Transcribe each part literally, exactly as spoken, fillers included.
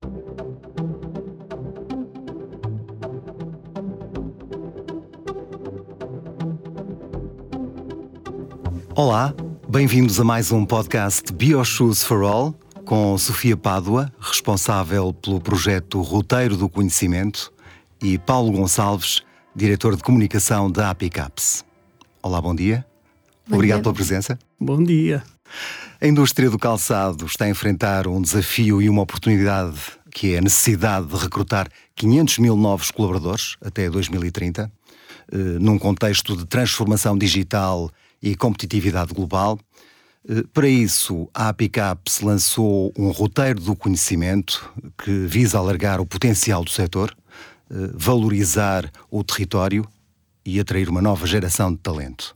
Olá, bem-vindos a mais um podcast BioShoes for All, com Sofia Pádua, responsável pelo projeto Roteiro do Conhecimento, e Paulo Gonçalves, diretor de comunicação da Apicaps. Olá, bom dia. Bom Obrigado dia. pela presença. Bom dia. A indústria do calçado está a enfrentar um desafio e uma oportunidade, que é a necessidade de recrutar quinhentos mil novos colaboradores até dois mil e trinta, num contexto de transformação digital e competitividade global. Para isso, a Apicaps lançou um roteiro do conhecimento que visa alargar o potencial do setor, valorizar o território e atrair uma nova geração de talento.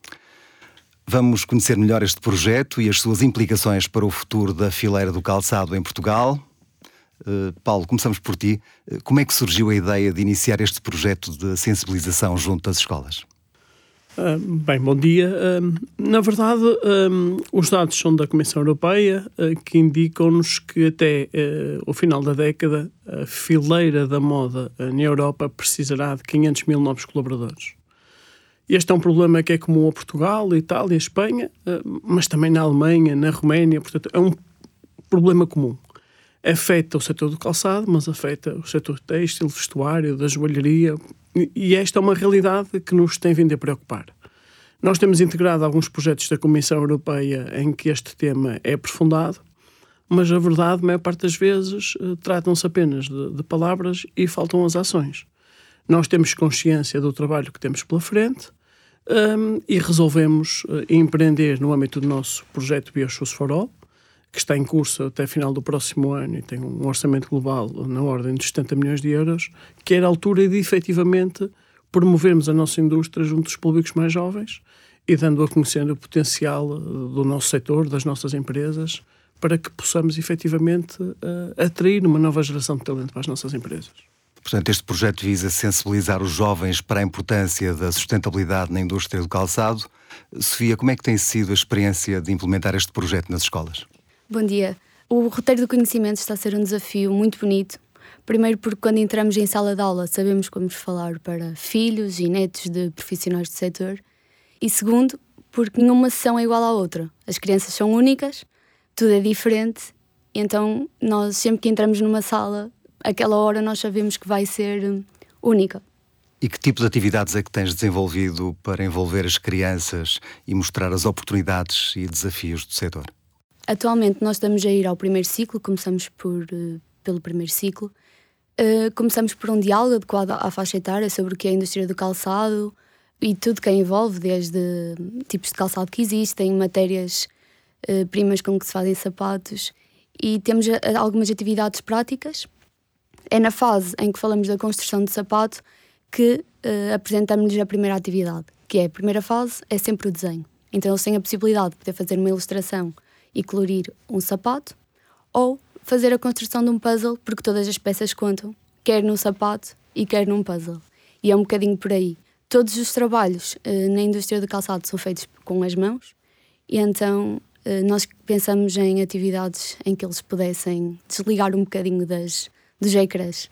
Vamos conhecer melhor este projeto e as suas implicações para o futuro da fileira do calçado em Portugal. Paulo, começamos por ti. Como é que surgiu a ideia de iniciar este projeto de sensibilização junto às escolas? Uh, bem, bom dia. Uh, na verdade, um, os dados são da Comissão Europeia, uh, que indicam-nos que até uh, o final da década a fileira da moda uh, na Europa precisará de quinhentos mil novos colaboradores. Este é um problema que é comum a Portugal, Itália, Espanha, uh, mas também na Alemanha, na Roménia, portanto é um problema comum. Afeta o setor do calçado, mas afeta o setor têxtil, vestuário, da joalharia, e esta é uma realidade que nos tem vindo a preocupar. Nós temos integrado alguns projetos da Comissão Europeia em que este tema é aprofundado, mas a verdade, a maior parte das vezes, tratam-se apenas de, de palavras e faltam as ações. Nós temos consciência do trabalho que temos pela frente um, e resolvemos uh, empreender no âmbito do nosso projeto BioShoes for All, que está em curso até a final do próximo ano e tem um orçamento global na ordem de setenta milhões de euros, que era a altura de, efetivamente, promovermos a nossa indústria junto dos públicos mais jovens e dando a conhecer o potencial do nosso setor, das nossas empresas, para que possamos, efetivamente, atrair uma nova geração de talento para as nossas empresas. Portanto, este projeto visa sensibilizar os jovens para a importância da sustentabilidade na indústria do calçado. Sofia, como é que tem sido a experiência de implementar este projeto nas escolas? Bom dia. O roteiro do conhecimento está a ser um desafio muito bonito. Primeiro porque quando entramos em sala de aula sabemos como falar para filhos e netos de profissionais do setor. E segundo, porque nenhuma sessão é igual à outra. As crianças são únicas, tudo é diferente. Então nós sempre que entramos numa sala, aquela hora nós sabemos que vai ser única. E que tipo de atividades é que tens desenvolvido para envolver as crianças e mostrar as oportunidades e desafios do setor? Atualmente nós estamos a ir ao primeiro ciclo, começamos por, uh, pelo primeiro ciclo. Uh, começamos por um diálogo adequado à faixa etária sobre o que é a indústria do calçado e tudo que a envolve, desde tipos de calçado que existem, matérias uh, primas com que se fazem sapatos, e temos uh, algumas atividades práticas. É na fase em que falamos da construção de sapato que uh, apresentamos-lhes a primeira atividade, que é a primeira fase, é sempre o desenho. Então eles têm a possibilidade de poder fazer uma ilustração e colorir um sapato, ou fazer a construção de um puzzle, porque todas as peças contam, quer no sapato e quer num puzzle. E é um bocadinho por aí. Todos os trabalhos uh, na indústria do calçado são feitos com as mãos, e então uh, nós pensamos em atividades em que eles pudessem desligar um bocadinho das, dos ecrãs.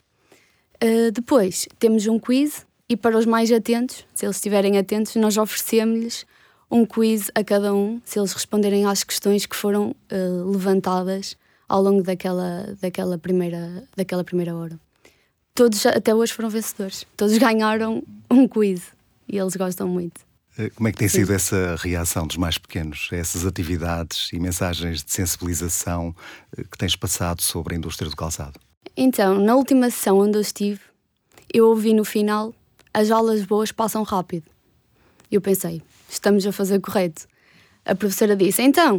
Uh, depois temos um quiz, e para os mais atentos, se eles estiverem atentos, nós oferecemos-lhes um quiz a cada um, se eles responderem às questões que foram uh, levantadas ao longo daquela, daquela, primeira, daquela primeira hora. Todos até hoje foram vencedores. Todos ganharam um quiz e eles gostam muito. Como é que tem Sim. sido essa reação dos mais pequenos a essas atividades e mensagens de sensibilização que tens passado sobre a indústria do calçado? Então, na última sessão onde eu estive, eu ouvi no final: as aulas boas passam rápido. E eu pensei, estamos a fazer correto. A professora disse, então,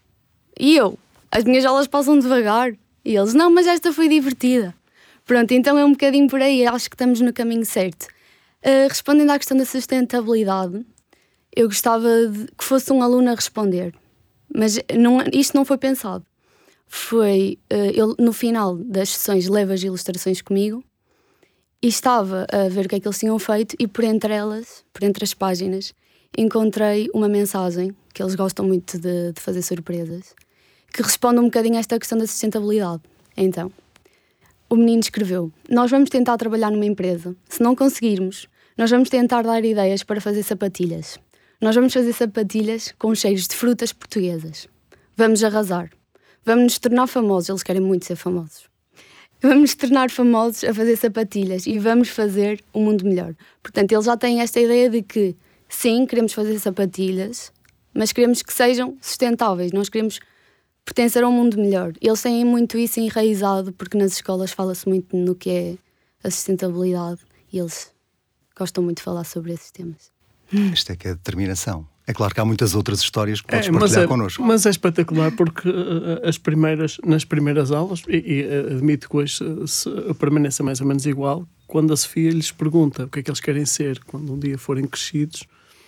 e eu? As minhas aulas passam devagar. E eles, não, mas esta foi divertida. Pronto, então é um bocadinho por aí, acho que estamos no caminho certo. Uh, respondendo à questão da sustentabilidade, eu gostava de que fosse um aluno a responder. Mas não, isto não foi pensado. Foi, uh, ele, no final das sessões, leva as ilustrações comigo e estava a ver o que é que eles tinham feito, e por entre elas, por entre as páginas, encontrei uma mensagem, que eles gostam muito de, de fazer surpresas, que responde um bocadinho a esta questão da sustentabilidade. Então, o menino escreveu: nós vamos tentar trabalhar numa empresa. Se não conseguirmos, nós vamos tentar dar ideias para fazer sapatilhas. Nós vamos fazer sapatilhas com cheiros de frutas portuguesas. Vamos arrasar. Vamos nos tornar famosos. Eles querem muito ser famosos. Vamos nos tornar famosos a fazer sapatilhas e vamos fazer um mundo melhor. Portanto, eles já têm esta ideia de que, sim, queremos fazer sapatilhas, mas queremos que sejam sustentáveis. Nós queremos pertencer a um mundo melhor. Eles têm muito isso enraizado, porque nas escolas fala-se muito no que é a sustentabilidade e eles gostam muito de falar sobre esses temas. Isto é que é determinação. É claro que há muitas outras histórias que podes é, partilhar mas é, connosco. Mas é espetacular porque uh, as primeiras, nas primeiras aulas, e, e uh, admito que hoje uh, permaneça mais ou menos igual, quando a Sofia lhes pergunta o que é que eles querem ser quando um dia forem crescidos,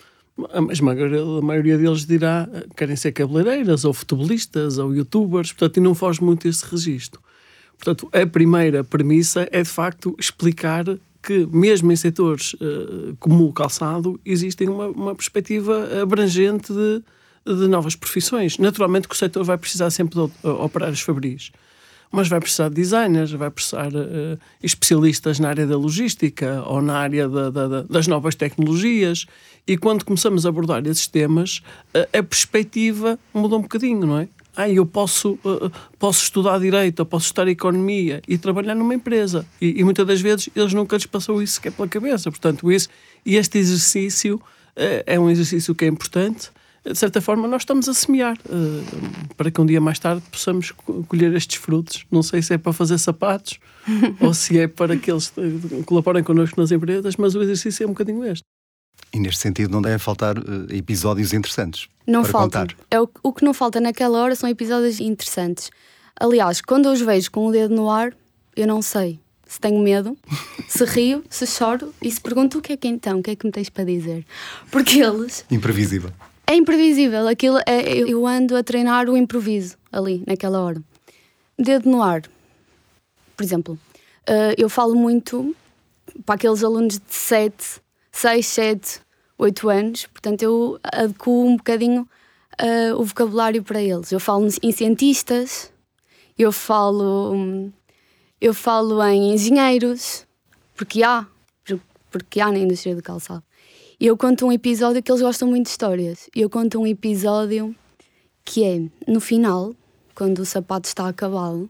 a esmagadora a maioria deles dirá que querem ser cabeleireiras, ou futebolistas, ou youtubers, portanto, e não foge muito esse registro. Portanto, a primeira premissa é, de facto, explicar que, mesmo em setores uh, como o calçado, existe uma, uma perspectiva abrangente de, de novas profissões. Naturalmente que o setor vai precisar sempre de uh, operários fabris, mas vai precisar de designers, vai precisar uh, especialistas na área da logística ou na área da, da, das novas tecnologias, e quando começamos a abordar esses temas, uh, a perspectiva muda um bocadinho, não é? Ah, eu posso, uh, posso estudar Direito, ou posso estudar Economia e trabalhar numa empresa. E, e muitas das vezes eles nunca lhes passou isso sequer pela cabeça. Portanto, isso, e este exercício uh, é um exercício que é importante. De certa forma, nós estamos a semear uh, para que um dia mais tarde possamos colher estes frutos. Não sei se é para fazer sapatos ou se é para que eles colaborem connosco nas empresas, mas o exercício é um bocadinho este. E neste sentido não devem faltar uh, episódios interessantes. Não para faltam. Contar. É o, o que não falta naquela hora são episódios interessantes. Aliás, quando eu os vejo com o dedo no ar, eu não sei se tenho medo, se rio, se choro e se pergunto o que é que então, o que é que me tens para dizer. Porque eles... Imprevisível. É imprevisível. Aquilo é, eu ando a treinar o improviso ali, naquela hora. Dedo no ar. Por exemplo, uh, eu falo muito para aqueles alunos de sete, seis, sete, oito anos, portanto eu adequo um bocadinho uh, o vocabulário para eles. Eu falo em cientistas, eu falo, eu falo em engenheiros, porque há, porque há na indústria do calçado. E eu conto um episódio que eles gostam muito de histórias. Eu conto um episódio que é, no final, quando o sapato está acabado,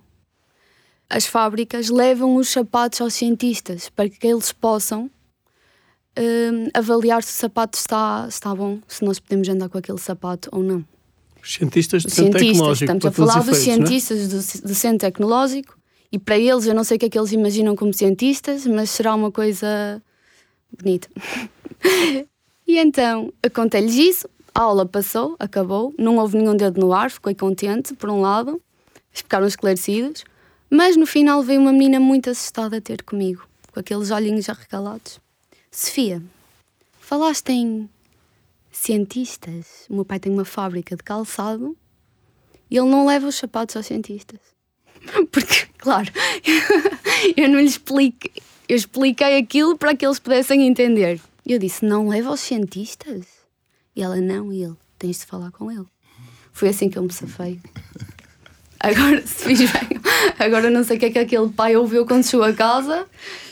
as fábricas levam os sapatos aos cientistas para que eles possam uh, avaliar se o sapato está, está bom, se nós podemos andar com aquele sapato ou não. Os cientistas do os Centro cientistas, Tecnológico. Estamos a falar dos cientistas do, do Centro Tecnológico, e para eles, eu não sei o que é que eles imaginam como cientistas, mas será uma coisa bonita. E então, eu contei-lhes isso, a aula passou, acabou, não houve nenhum dedo no ar, fiquei contente, por um lado, eles ficaram esclarecidos, mas no final veio uma menina muito assustada a ter comigo, com aqueles olhinhos arregalados. Sofia, falaste em cientistas? O meu pai tem uma fábrica de calçado e ele não leva os sapatos aos cientistas. Porque, claro, eu não lhe expliquei, eu expliquei aquilo para que eles pudessem entender. E eu disse, não leva aos cientistas? E ela, não, e ele, tens de falar com ele. Foi assim que eu me safei. Agora, se fiz bem, agora não sei o que é que aquele pai ouviu quando chegou a casa,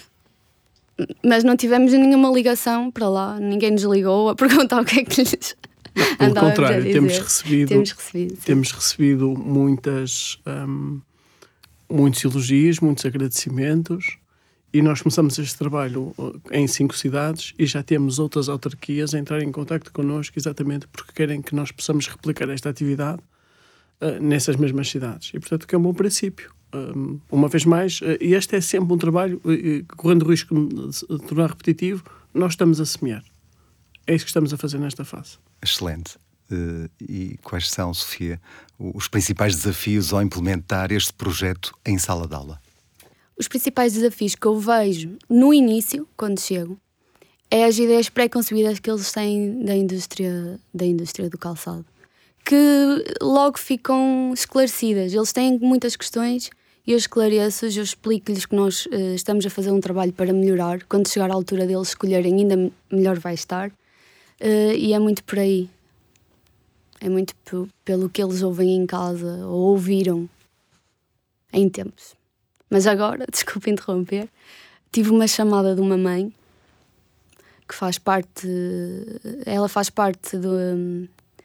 mas não tivemos nenhuma ligação para lá, ninguém nos ligou a perguntar o que é que lhes Pelo contrário, temos recebido, temos recebido, temos recebido muitas, um, muitos elogios, muitos agradecimentos, e nós começamos este trabalho em cinco cidades e já temos outras autarquias a entrar em contacto connosco exatamente porque querem que nós possamos replicar esta atividade uh, nessas mesmas cidades. E, portanto, que é um bom princípio. Um, uma vez mais, uh, e este é sempre um trabalho, uh, correndo o risco de se tornar repetitivo, nós estamos a semear. É isso que estamos a fazer nesta fase. Excelente. Uh, e quais são, Sofia, os principais desafios ao implementar este projeto em sala de aula? Os principais desafios que eu vejo no início, quando chego, é as ideias pré-concebidas que eles têm da indústria, da indústria do calçado, que logo ficam esclarecidas. Eles têm muitas questões e eu esclareço-os, eu explico-lhes que nós uh, estamos a fazer um trabalho para melhorar. Quando chegar à altura deles escolherem, ainda melhor vai estar. Uh, e é muito por aí. É muito p- pelo que eles ouvem em casa ou ouviram em tempos. Mas agora, desculpe interromper, tive uma chamada de uma mãe que faz parte, ela faz parte do,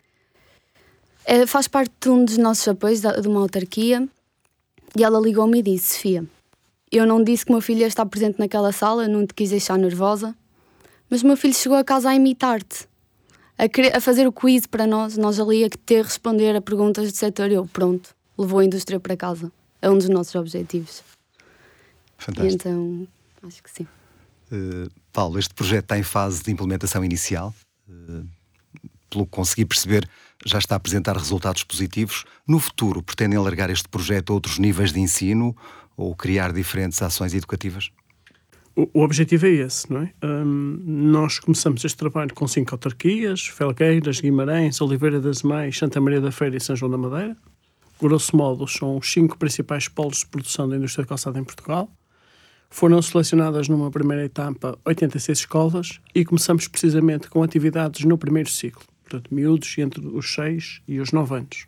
é, faz parte de um dos nossos apoios, de uma autarquia, e ela ligou-me e disse: Sofia, eu não disse que o meu filho ia estar presente naquela sala, não te quis deixar nervosa, mas o meu filho chegou a casa a imitar-te, a, querer, a fazer o quiz para nós, nós ali a ter responder a perguntas do setor. Eu, pronto, levou a indústria para casa. É um dos nossos objetivos. Fantástico. E então, acho que sim. Uh, Paulo, este projeto está em fase de implementação inicial. Uh, pelo que consegui perceber, já está a apresentar resultados positivos. No futuro, pretendem alargar este projeto a outros níveis de ensino ou criar diferentes ações educativas? O, o objetivo é esse, não é? Um, nós começamos este trabalho com cinco autarquias: Felgueiras, Guimarães, Oliveira das Mães, Santa Maria da Feira e São João da Madeira. Grosso modo, são os cinco principais polos de produção da indústria de calçado em Portugal. Foram selecionadas numa primeira etapa oitenta e seis escolas e começamos precisamente com atividades no primeiro ciclo, portanto, miúdos entre os seis e os nove anos.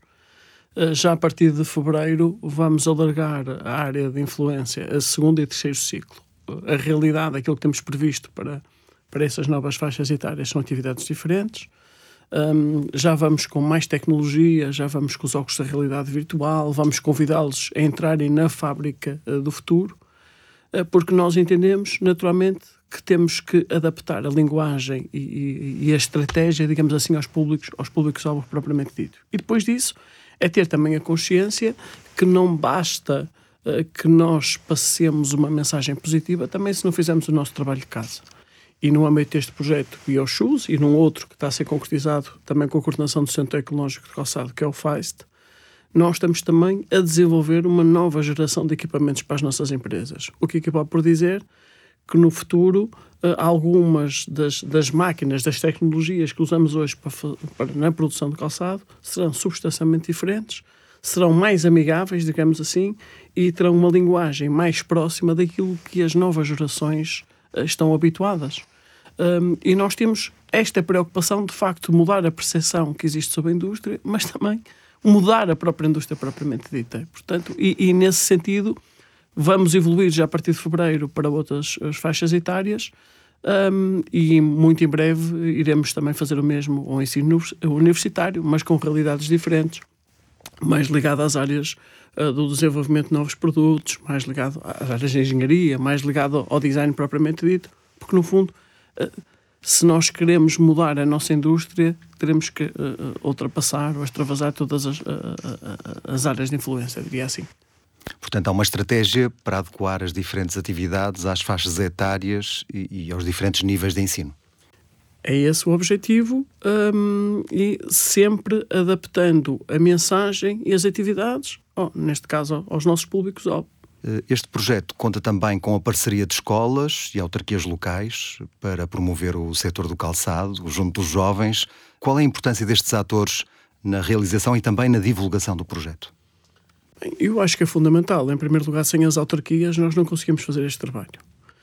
Já a partir de fevereiro vamos alargar a área de influência a segundo e terceiro ciclo. A realidade, aquilo que temos previsto para, para essas novas faixas etárias são atividades diferentes. Um, já vamos com mais tecnologia, já vamos com os óculos da realidade virtual, vamos convidá-los a entrarem na fábrica uh, do futuro, uh, porque nós entendemos, naturalmente, que temos que adaptar a linguagem e, e, e a estratégia, digamos assim, aos públicos, aos públicos-alvo propriamente dito. E depois disso, é ter também a consciência que não basta uh, que nós passemos uma mensagem positiva, também se não fizermos o nosso trabalho de casa. E no âmbito deste projeto BioShoes e num outro que está a ser concretizado também com a coordenação do Centro Tecnológico de Calçado, que é o FAIST, nós estamos também a desenvolver uma nova geração de equipamentos para as nossas empresas. O que acaba por dizer que no futuro algumas das, das máquinas, das tecnologias que usamos hoje para, para, na produção de calçado serão substancialmente diferentes, serão mais amigáveis, digamos assim, e terão uma linguagem mais próxima daquilo que as novas gerações estão habituadas. Um, e nós temos esta preocupação de facto de mudar a percepção que existe sobre a indústria, mas também mudar a própria indústria propriamente dita. Portanto, e, e nesse sentido vamos evoluir já a partir de fevereiro para outras as faixas etárias, um, e muito em breve iremos também fazer o mesmo ao ensino universitário, mas com realidades diferentes, mais ligado às áreas uh, do desenvolvimento de novos produtos, mais ligado às áreas de engenharia, mais ligado ao design propriamente dito, porque no fundo, uh, se nós queremos mudar a nossa indústria, teremos que uh, ultrapassar ou extravasar todas as, uh, uh, as áreas de influência, diria assim. Portanto, há uma estratégia para adequar as diferentes atividades às faixas etárias e, e aos diferentes níveis de ensino. É esse o objetivo, um, e sempre adaptando a mensagem e as atividades, oh, neste caso, aos nossos públicos-alvo. Este projeto conta também com a parceria de escolas e autarquias locais para promover o setor do calçado, junto dos jovens. Qual é a importância destes atores na realização e também na divulgação do projeto? Bem, eu acho que é fundamental. Em primeiro lugar, sem as autarquias nós não conseguimos fazer este trabalho.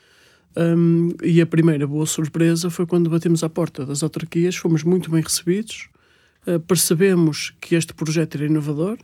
Um, e a primeira boa surpresa foi quando batemos à porta das autarquias, fomos muito bem recebidos, uh, percebemos que este projeto era inovador,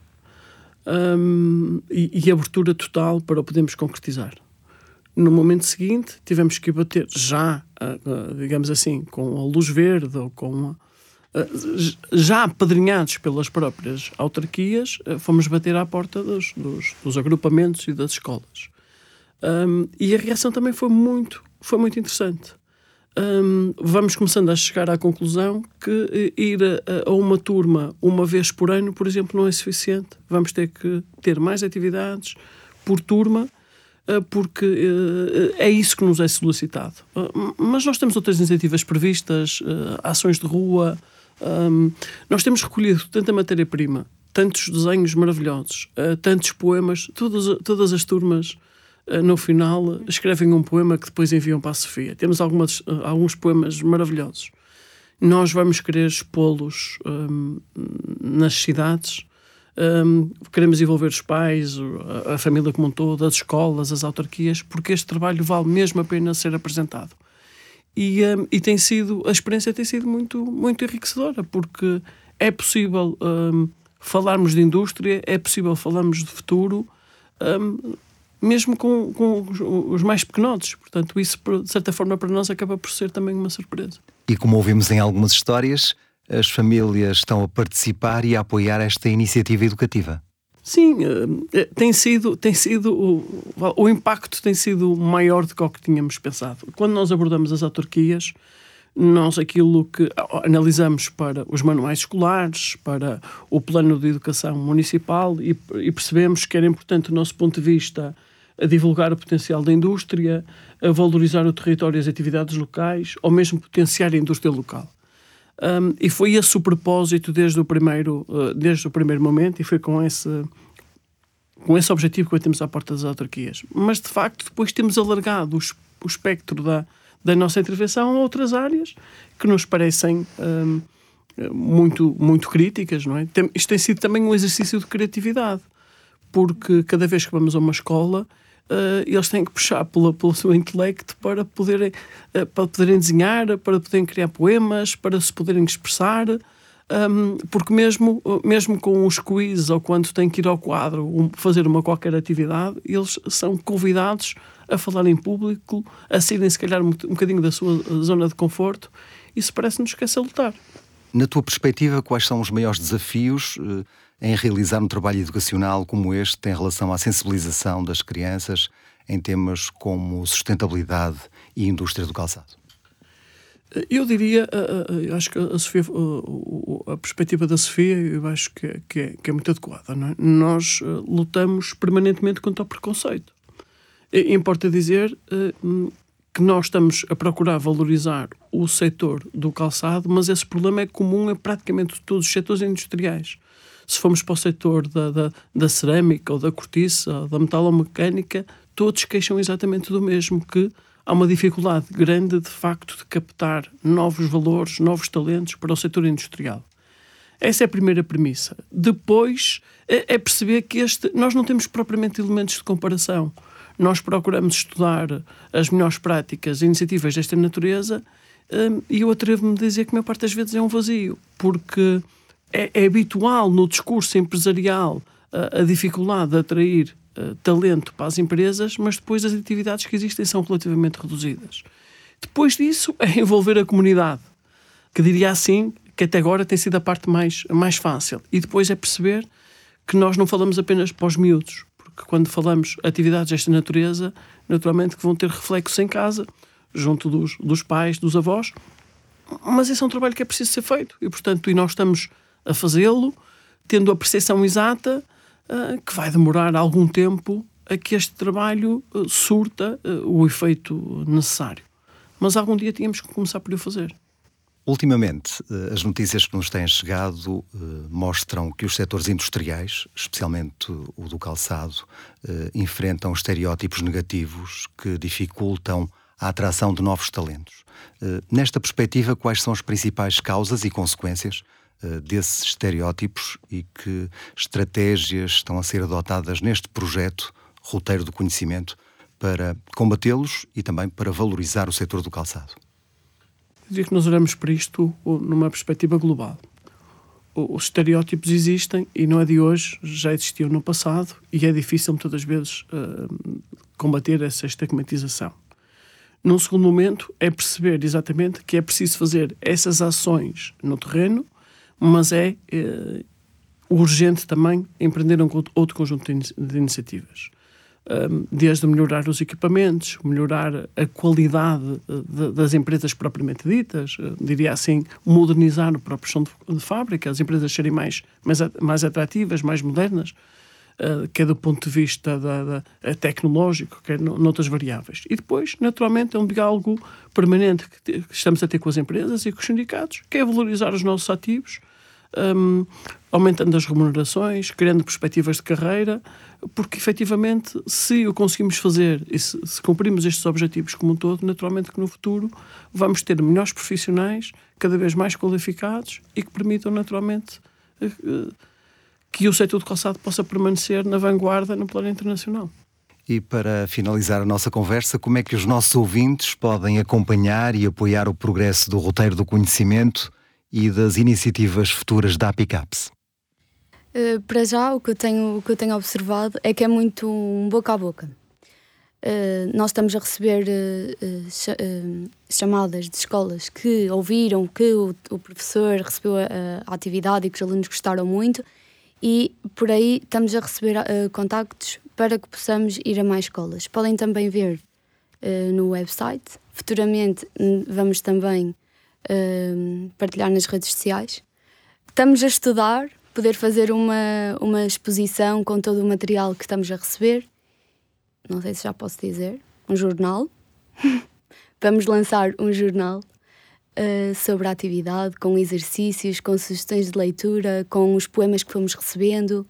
um, e, e abertura total para o podermos concretizar. No momento seguinte tivemos que bater já, uh, uh, digamos assim, com a luz verde ou com a, uh, já apadrinhados pelas próprias autarquias, uh, fomos bater à porta dos, dos, dos agrupamentos e das escolas. Um, e a reação também foi muito, foi muito interessante. Um, vamos começando a chegar à conclusão que ir a, a uma turma uma vez por ano, por exemplo, não é suficiente. Vamos ter que ter mais atividades por turma, uh, porque uh, é isso que nos é solicitado. Uh, mas nós temos outras iniciativas previstas, uh, ações de rua. Um, nós temos recolhido tanta matéria-prima, tantos desenhos maravilhosos, uh, tantos poemas, todas, todas as turmas no final escrevem um poema que depois enviam para a Sofia. Temos algumas, alguns poemas maravilhosos. Nós vamos querer expô-los um, nas cidades, um, queremos envolver os pais, a, a família como um todo, as escolas, as autarquias, porque este trabalho vale mesmo a pena ser apresentado. E, um, e tem sido, a experiência tem sido muito, muito enriquecedora, porque é possível um, falarmos de indústria, é possível falarmos de futuro, um, mesmo com, com os, os mais pequenotes. Portanto, isso, de certa forma, para nós acaba por ser também uma surpresa. E como ouvimos em algumas histórias, as famílias estão a participar e a apoiar esta iniciativa educativa. Sim, tem sido, tem sido o, o impacto tem sido maior do que o que tínhamos pensado. Quando nós abordamos as autarquias, nós aquilo que analisamos para os manuais escolares, para o plano de educação municipal e, e percebemos que era importante, do nosso ponto de vista, a divulgar o potencial da indústria, a valorizar o território e as atividades locais, ou mesmo potenciar a indústria local. Um, e foi esse o propósito desde o primeiro, uh, desde o primeiro momento, e foi com esse, com esse objetivo que batemos à porta das autarquias. Mas, de facto, depois temos alargado o, o espectro da, da nossa intervenção a outras áreas que nos parecem um, muito, muito críticas, não é? Tem, isto tem sido também um exercício de criatividade, porque cada vez que vamos a uma escola, Uh, eles têm que puxar pela, pelo seu intelecto para poderem, uh, para poderem desenhar, para poderem criar poemas, para se poderem expressar, um, porque mesmo, mesmo com os quiz ou quando têm que ir ao quadro um, fazer uma qualquer atividade, eles são convidados a falar em público, a saírem se calhar um, um bocadinho da sua zona de conforto. Isso parece-nos que é salutar. Na tua perspectiva, quais são os maiores desafios uh, em realizar um trabalho educacional como este em relação à sensibilização das crianças em temas como sustentabilidade e indústria do calçado? Eu diria, eu acho que a, Sofia, a perspectiva da Sofia, eu acho que é, que é, que é muito adequada, não é? Nós lutamos permanentemente contra o preconceito. E importa dizer que nós estamos a procurar valorizar o setor do calçado, mas esse problema é comum a praticamente todos os setores industriais. Se formos para o setor da, da, da cerâmica, ou da cortiça, ou da metalomecânica, todos queixam exatamente do mesmo, que há uma dificuldade grande, de facto, de captar novos valores, novos talentos para o setor industrial. Essa é a primeira premissa. Depois é, é perceber que este, nós não temos propriamente elementos de comparação. Nós procuramos estudar as melhores práticas e iniciativas desta natureza um, e eu atrevo-me a dizer que a maior parte das vezes é um vazio, porque É, é habitual no discurso empresarial a, a dificuldade de atrair uh, talento para as empresas, mas depois as atividades que existem são relativamente reduzidas. Depois disso é envolver a comunidade, que diria assim, que até agora tem sido a parte mais, mais fácil. E depois é perceber que nós não falamos apenas para os miúdos, porque quando falamos atividades desta natureza, naturalmente que vão ter reflexos em casa, junto dos, dos pais, dos avós, mas esse é um trabalho que é preciso ser feito. E, portanto, e nós estamos a fazê-lo, tendo a percepção exata uh, que vai demorar algum tempo a que este trabalho uh, surta uh, o efeito necessário. Mas algum dia tínhamos que começar por o fazer. Ultimamente, uh, as notícias que nos têm chegado uh, mostram que os setores industriais, especialmente o do calçado, uh, enfrentam estereótipos negativos que dificultam a atração de novos talentos. Uh, nesta perspectiva, quais são as principais causas e consequências desses estereótipos e que estratégias estão a ser adotadas neste projeto Roteiro do Conhecimento para combatê-los e também para valorizar o setor do calçado? Eu diria que nós olhamos para isto numa perspectiva global. Os estereótipos existem e não é de hoje, já existiam no passado e é difícil muitas das vezes uh, combater essa estigmatização. Num segundo momento é perceber exatamente que é preciso fazer essas ações no terreno, mas é eh, urgente também empreender um outro conjunto de iniciativas. Um, desde melhorar os equipamentos, melhorar a qualidade de, das empresas propriamente ditas, uh, diria assim, modernizar o próprio chão de, de fábrica, as empresas serem mais, mais, mais atrativas, mais modernas, uh, quer do ponto de vista da, da, tecnológico, quer no, noutras variáveis. E depois, naturalmente, é um diálogo permanente que, te, que estamos a ter com as empresas e com os sindicatos, que é valorizar os nossos ativos, Um, aumentando as remunerações, criando perspectivas de carreira, porque efetivamente, se o conseguimos fazer e se, se cumprimos estes objetivos como um todo, naturalmente que no futuro vamos ter melhores profissionais, cada vez mais qualificados e que permitam naturalmente uh, que o setor do calçado possa permanecer na vanguarda no plano internacional. E para finalizar a nossa conversa, como é que os nossos ouvintes podem acompanhar e apoiar o progresso do Roteiro do Conhecimento e das iniciativas futuras da APICAPS? Uh, para já, o que, eu tenho, o que eu tenho observado é que é muito um boca a boca. Uh, nós estamos a receber uh, uh, ch uh, chamadas de escolas que ouviram que o, o professor recebeu a, a atividade e que os alunos gostaram muito, e por aí estamos a receber uh, contactos para que possamos ir a mais escolas. Podem também ver uh, no website. Futuramente vamos também uh, partilhar nas redes sociais. Estamos a estudar poder fazer uma, uma exposição com todo o material que estamos a receber. Não sei se já posso dizer, um jornal. Vamos lançar um jornal uh, sobre a atividade, com exercícios, com sugestões de leitura, com os poemas que fomos recebendo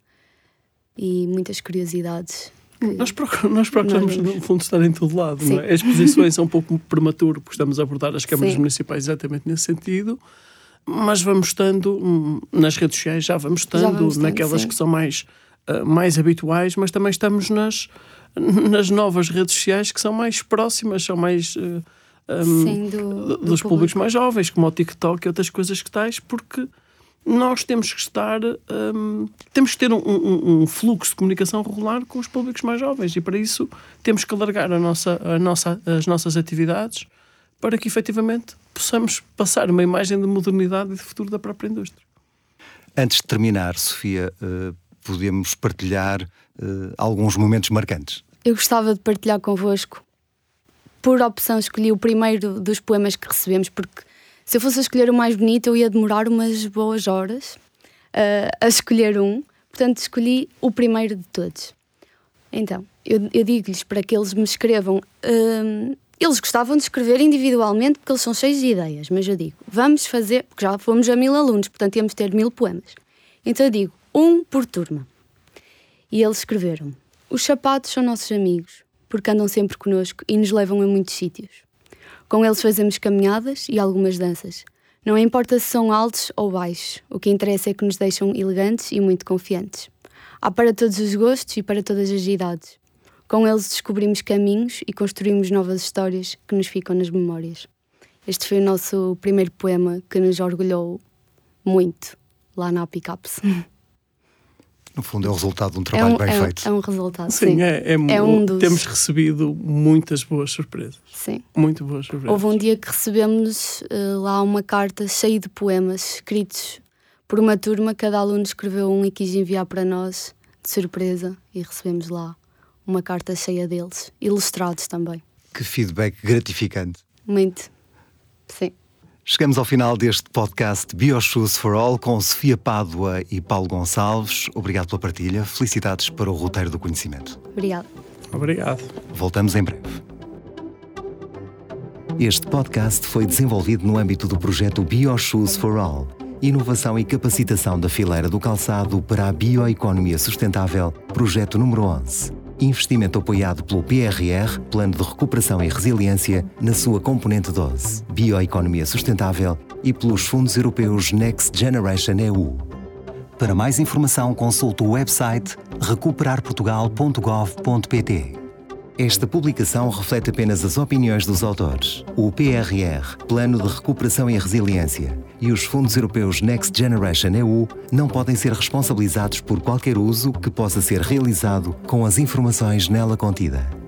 e muitas curiosidades. Nós, procuramos, nós procuramos, no fundo, estar em todo lado. Não é? As exposições são um pouco prematuro, porque estamos a abordar as câmaras Sim. municipais exatamente nesse sentido, mas vamos estando hum, nas redes sociais, já vamos estando, já vamos estando naquelas sim. que são mais, uh, mais habituais, mas também estamos nas... nas novas redes sociais que são mais próximas, são mais uh, um, Sim, do, do dos público. públicos mais jovens, como o TikTok e outras coisas que tais, porque nós temos que estar um, temos que ter um, um, um fluxo de comunicação regular com os públicos mais jovens, e para isso temos que alargar a nossa, a nossa, as nossas atividades para que efetivamente possamos passar uma imagem de modernidade e de futuro da própria indústria. Antes de terminar, Sofia, uh, podemos partilhar uh, alguns momentos marcantes. Eu gostava de partilhar convosco. Por opção escolhi o primeiro dos poemas que recebemos, porque se eu fosse a escolher o mais bonito eu ia demorar umas boas horas uh, a escolher um. Portanto escolhi o primeiro de todos. Então, eu, eu digo-lhes para que eles me escrevam. Uh, eles gostavam de escrever individualmente porque eles são cheios de ideias, mas eu digo, vamos fazer, porque já fomos a mil alunos, portanto íamos ter mil poemas. Então eu digo, um por turma. E eles escreveram: os sapatos são nossos amigos, porque andam sempre connosco e nos levam a muitos sítios. Com eles fazemos caminhadas e algumas danças. Não importa se são altos ou baixos, o que interessa é que nos deixam elegantes e muito confiantes. Há para todos os gostos e para todas as idades. Com eles descobrimos caminhos e construímos novas histórias que nos ficam nas memórias. Este foi o nosso primeiro poema que nos orgulhou muito lá na Apicaps. No fundo é o resultado de um trabalho é um, bem é, feito. É um resultado, sim. sim. É, é, é um dos... Temos recebido muitas boas surpresas. Sim. Muito boas surpresas. Houve um dia que recebemos uh, lá uma carta cheia de poemas escritos por uma turma. Cada aluno escreveu um e quis enviar para nós de surpresa, e recebemos lá uma carta cheia deles, ilustrados também. Que feedback gratificante. Muito, sim. Chegamos ao final deste podcast BioShoes for All com Sofia Pádua e Paulo Gonçalves. Obrigado pela partilha. Felicidades para o roteiro do conhecimento. Obrigada. Obrigado. Voltamos em breve. Este podcast foi desenvolvido no âmbito do projeto BioShoes for All, inovação e capacitação da fileira do calçado para a bioeconomia sustentável, projeto número onze. Investimento apoiado pelo P R R, Plano de Recuperação e Resiliência, na sua componente doze, Bioeconomia Sustentável, e pelos fundos europeus Next Generation E U. Para mais informação, consulte o website recuperar portugal ponto gov ponto pt. Esta publicação reflete apenas as opiniões dos autores. O P R R, Plano de Recuperação e Resiliência, e os fundos europeus Next Generation E U não podem ser responsabilizados por qualquer uso que possa ser realizado com as informações nela contida.